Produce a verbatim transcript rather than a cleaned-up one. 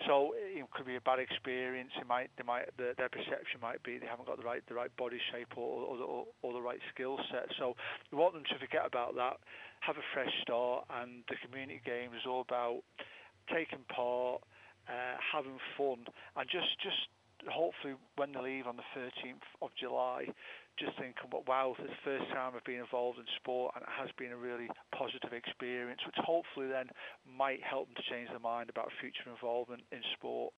So it could be a bad experience. It might, they might, the, their perception might be they haven't got the right, the right body shape or or, or, or the right skill set. So we want them to forget about that, have a fresh start, and the community games is all about taking part, uh, having fun, and just just hopefully when they leave on the thirteenth of July, just thinking, "But wow, it's the first time I've been involved in sport, and it has been a really positive experience," which hopefully then might help them to change their mind about future involvement in sport.